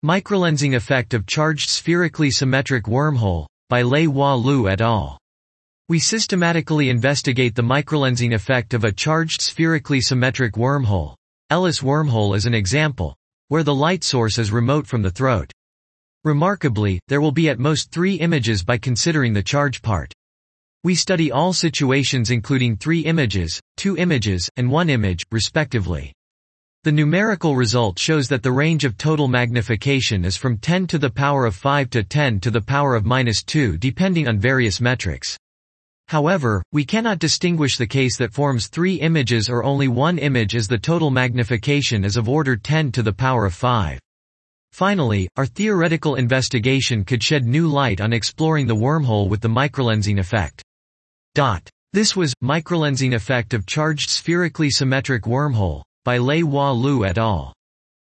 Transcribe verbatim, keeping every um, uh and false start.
Microlensing effect of charged spherically symmetric wormhole, by Lei Hua Liu et al. We systematically investigate the microlensing effect of a charged spherically symmetric wormhole, Ellis wormhole as an example, where the light source is remote from the throat. Remarkably, there will be at most three images by considering the charge part. We study all situations including three images, two images, and one image, respectively. The numerical result shows that the range of total magnification is from ten to the power of five to ten to the power of minus two depending on various metrics. However, we cannot distinguish the case that forms three images or only one image as the total magnification is of order ten to the power of five. Finally, our theoretical investigation could shed new light on exploring the wormhole with the microlensing effect. Dot. This was Microlensing Effect of Charged Spherically Symmetric Wormhole, by Lei Hua Liu et al.